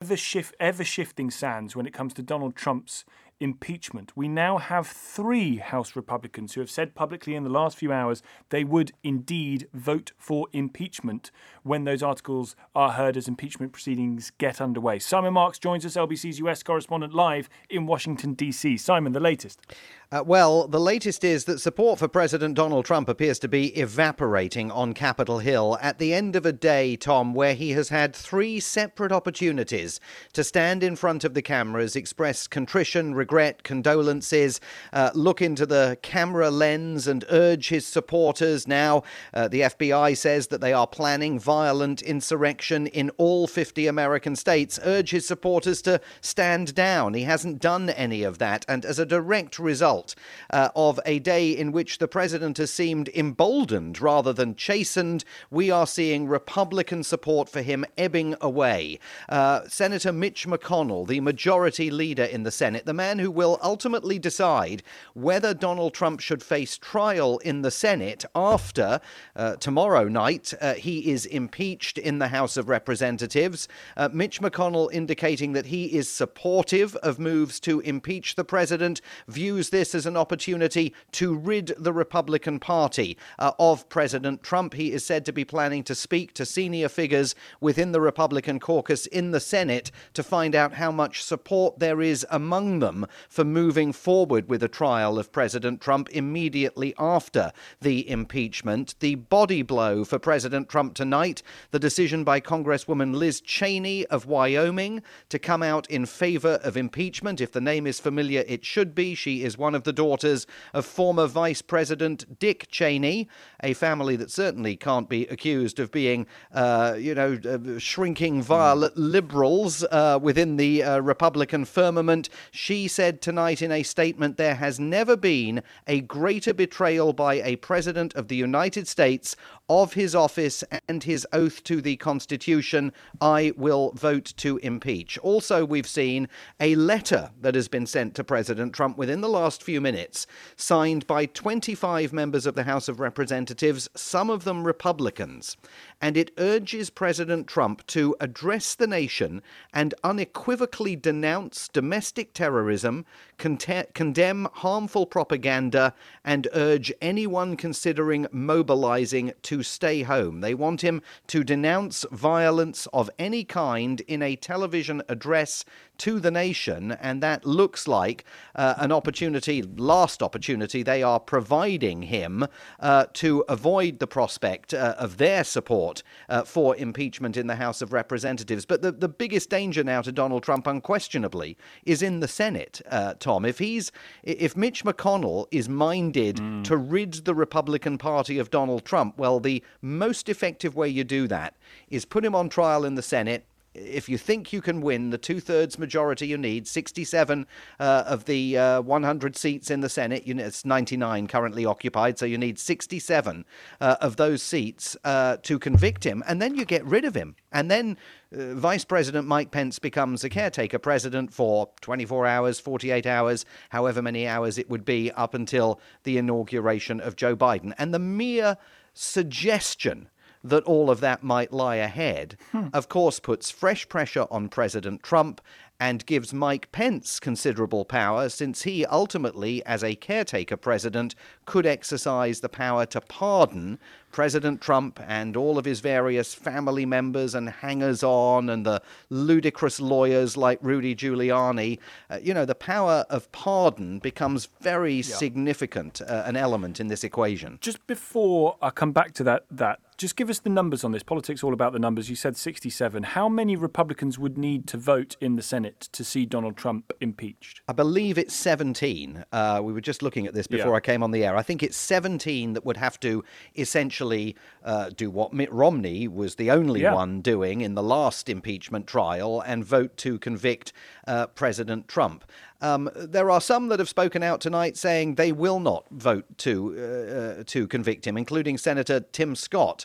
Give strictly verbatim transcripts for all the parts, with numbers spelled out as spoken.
ever shift, ever shifting sands when it comes to Donald Trump's impeachment. We now have three House Republicans who have said publicly in the last few hours they would indeed vote for impeachment when those articles are heard as impeachment proceedings get underway. Simon Marks joins us, L B C's U S correspondent, live in Washington, D C. Simon, the latest. Uh, well, the latest is that support for President Donald Trump appears to be evaporating on Capitol Hill at the end of a day, Tom, where he has had three separate opportunities to stand in front of the cameras, express contrition, regret, condolences, uh, look into the camera lens and urge his supporters. Now, uh, the F B I says that they are planning violent insurrection in all fifty American states, urge his supporters to stand down. He hasn't done any of that. And as a direct result uh, of a day in which the president has seemed emboldened rather than chastened, we are seeing Republican support for him ebbing away. Uh, Senator Mitch McConnell, the majority leader in the Senate, the man who will ultimately decide whether Donald Trump should face trial in the Senate after uh, tomorrow night uh, he is impeached in the House of Representatives. Uh, Mitch McConnell indicating that he is supportive of moves to impeach the president, views this as an opportunity to rid the Republican Party uh, of President Trump. He is said to be planning to speak to senior figures within the Republican caucus in the Senate to find out how much support there is among them for moving forward with a trial of President Trump immediately after the impeachment. The body blow for President Trump tonight, the decision by Congresswoman Liz Cheney of Wyoming to come out in favor of impeachment. If the name is familiar, it should be. She is one of the daughters of former Vice President Dick Cheney, a family that certainly can't be accused of being, uh, you know, uh, shrinking violet liberals uh, within the uh, Republican firmament. She said tonight in a statement, there has never been a greater betrayal by a president of the United States of his office and his oath to the Constitution. I will vote to impeach. Also, we've seen a letter that has been sent to President Trump within the last few minutes, signed by twenty-five members of the House of Representatives, some of them Republicans. And it urges President Trump to address the nation and unequivocally denounce domestic terrorism, conte- condemn harmful propaganda, and urge anyone considering mobilizing to stay home. They want him to denounce violence of any kind in a television address to the nation, and that looks like uh, an opportunity, last opportunity they are providing him uh, to avoid the prospect uh, of their support uh, for impeachment in the House of Representatives. But the, the biggest danger now to Donald Trump, unquestionably, is in the Senate, uh, Tom. If he's, if Mitch McConnell is minded mm. to rid the Republican Party of Donald Trump, well, the most effective way you do that is put him on trial in the Senate. If you think you can win the two-thirds majority you need, sixty-seven uh, of the uh, one hundred seats in the Senate, you know, it's ninety-nine currently occupied, so you need sixty-seven uh, of those seats uh, to convict him, and then you get rid of him. And then uh, Vice President Mike Pence becomes a caretaker president for twenty-four hours, forty-eight hours, however many hours it would be up until the inauguration of Joe Biden. And the mere suggestion that all of that might lie ahead, hmm. of course, puts fresh pressure on President Trump and gives Mike Pence considerable power, since he ultimately, as a caretaker president, could exercise the power to pardon President Trump and all of his various family members and hangers-on and the ludicrous lawyers like Rudy Giuliani. Uh, you know, the power of pardon becomes very yeah. significant, uh, an element in this equation. Just before I come back to that, that, just give us the numbers on this. Politics all about the numbers. You said sixty-seven. How many Republicans would need to vote in the Senate to see Donald Trump impeached? I believe it's seventeen. Uh, we were just looking at this before yeah. I came on the air. I think it's seventeen that would have to essentially uh, do what Mitt Romney was the only yeah. one doing in the last impeachment trial and vote to convict uh, President Trump. Um, there are some that have spoken out tonight saying they will not vote to uh, uh, to convict him, including Senator Tim Scott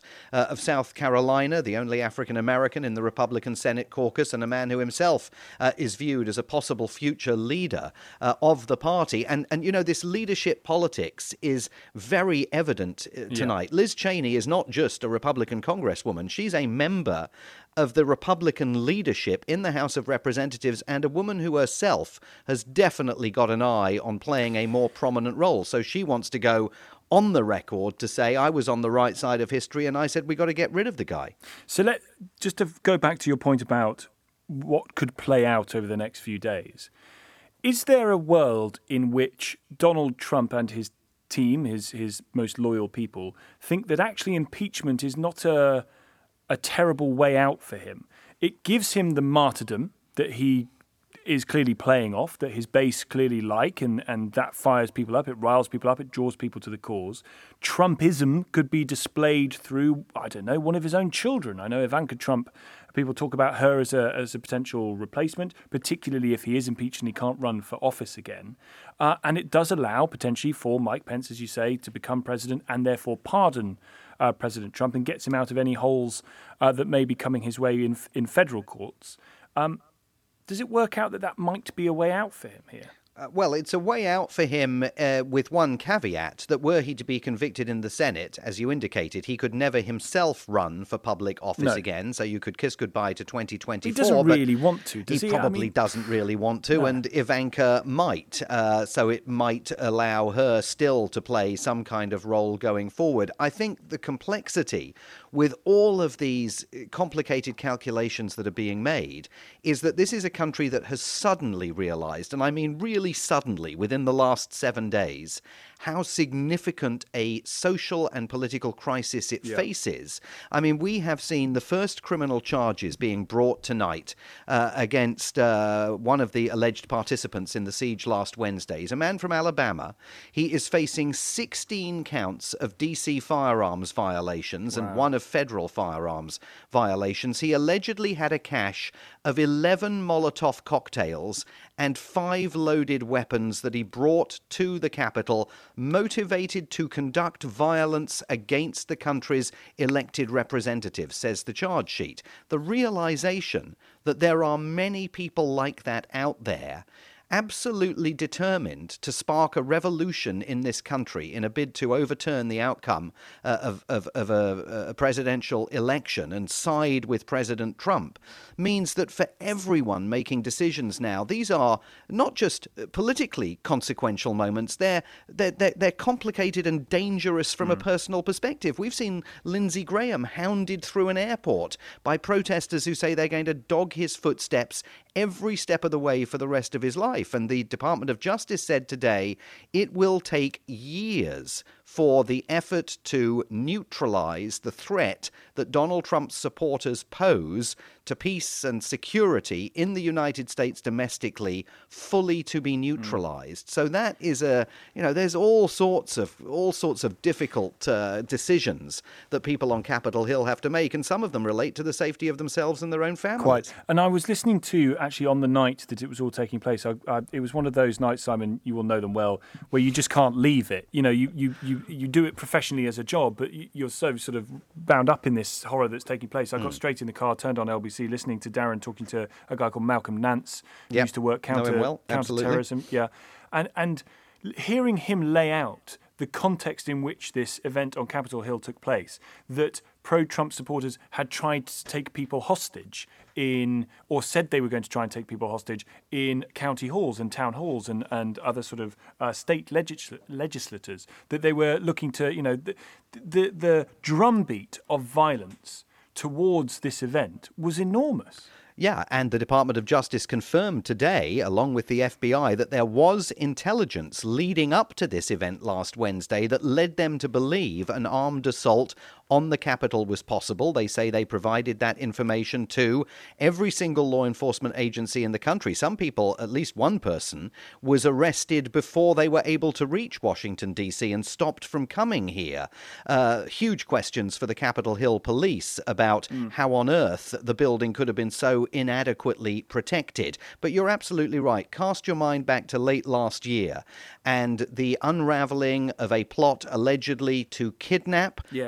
uh, of South Carolina, the only African American in the Republican Senate caucus, and a man who himself uh, is viewed as a possible future leader uh, of the party. And, and, you know, this leadership politics is very evident uh, tonight. Yeah. Liz Cheney is not just a Republican congresswoman. She's a member of the Republican leadership in the House of Representatives, and a woman who herself has definitely got an eye on playing a more prominent role. So she wants to go on the record to say, I was on the right side of history and I said we got to get rid of the guy. So let just to go back to your point about what could play out over the next few days. Is there a world in which Donald Trump and his team, his his most loyal people, think that actually impeachment is not a a terrible way out for him? It gives him the martyrdom that he is clearly playing off, that his base clearly like, and, and that fires people up, it riles people up, it draws people to the cause. Trumpism could be displayed through, I don't know, one of his own children. I know Ivanka Trump, people talk about her as a as a potential replacement, particularly if he is impeached and he can't run for office again. Uh, and it does allow potentially for Mike Pence, as you say, to become president and therefore pardon uh, President Trump and gets him out of any holes uh, that may be coming his way in in federal courts. Um, Does it work out that that might be a way out for him here? Uh, well, it's a way out for him uh, with one caveat, that were he to be convicted in the Senate, as you indicated, he could never himself run for public office no. again, so you could kiss goodbye to twenty twenty-four. He doesn't really want to, does he? He probably I mean, doesn't really want to, no. and Ivanka might, uh, so it might allow her still to play some kind of role going forward. I think the complexity with all of these complicated calculations that are being made is that this is a country that has suddenly realized, and I mean really suddenly, within the last seven days, how significant a social and political crisis it yeah. faces. I mean, we have seen the first criminal charges being brought tonight uh, against uh, one of the alleged participants in the siege last Wednesday. He's a man from Alabama. He is facing sixteen counts of D C firearms violations wow. and one of federal firearms violations. He allegedly had a cache of eleven Molotov cocktails and five loaded weapons that he brought to the Capitol, motivated to conduct violence against the country's elected representatives, says the charge sheet. The realization that there are many people like that out there, absolutely determined to spark a revolution in this country in a bid to overturn the outcome uh, of, of, of a, a presidential election and side with President Trump, means that for everyone making decisions now, these are not just politically consequential moments, they're, they're, they're, they're complicated and dangerous from mm. a personal perspective. We've seen Lindsey Graham hounded through an airport by protesters who say they're going to dog his footsteps every step of the way for the rest of his life. And the Department of Justice said today it will take years for the effort to neutralize the threat that Donald Trump's supporters pose to peace and security in the United States domestically fully to be neutralized. Mm. So that is a, you know, there's all sorts of all sorts of difficult uh, decisions that people on Capitol Hill have to make, and some of them relate to the safety of themselves and their own families. Quite. And I was listening to, actually on the night that it was all taking place, I, I, it was one of those nights, Simon, you will know them well, where you just can't leave it. You know, you, you, you, you do it professionally as a job, but you're so sort of bound up in this horror that's taking place. I got mm. straight in the car, turned on L B C, listening to Darren talking to a guy called Malcolm Nance, who yep. used to work counter well. counter-terrorism. Yeah, and and hearing him lay out the context in which this event on Capitol Hill took place, that pro-Trump supporters had tried to take people hostage in, or said they were going to try and take people hostage in county halls and town halls and, and other sort of uh, state legisl- legislators, that they were looking to, you know, the, the, the drumbeat of violence towards this event was enormous. Yeah, and the Department of Justice confirmed today, along with the F B I, that there was intelligence leading up to this event last Wednesday that led them to believe an armed assault on the Capitol was possible. They say they provided that information to every single law enforcement agency in the country. Some people, at least one person, was arrested before they were able to reach Washington, D C and stopped from coming here. Uh, huge questions for the Capitol Hill police about mm. how on earth the building could have been so inadequately protected. But you're absolutely right. Cast your mind back to late last year and the unraveling of a plot allegedly to kidnap yes. the governor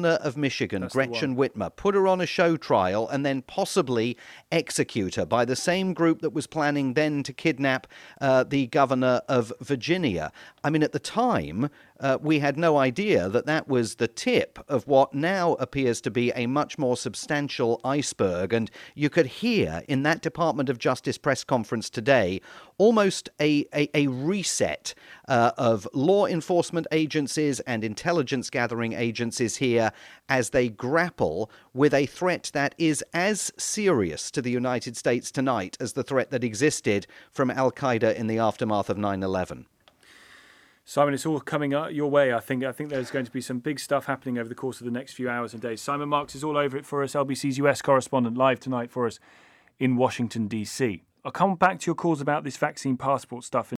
governor of Michigan, That's the Gretchen Whitmer, put her on a show trial and then possibly execute her by the same group that was planning then to kidnap uh, the governor of Virginia. I mean, at the time, uh, we had no idea that that was the tip of what now appears to be a much more substantial iceberg. And you could hear in that Department of Justice press conference today almost a, a, a reset uh, of law enforcement agencies and intelligence gathering agencies here as they grapple with a threat that is as serious to the United States tonight as the threat that existed from Al-Qaeda in the aftermath of nine eleven. Simon, it's all coming up your way. I think I think there's going to be some big stuff happening over the course of the next few hours and days. Simon Marks is all over it for us, L B C's U S correspondent, live tonight for us in Washington, D C. I'll come back to your calls about this vaccine passport stuff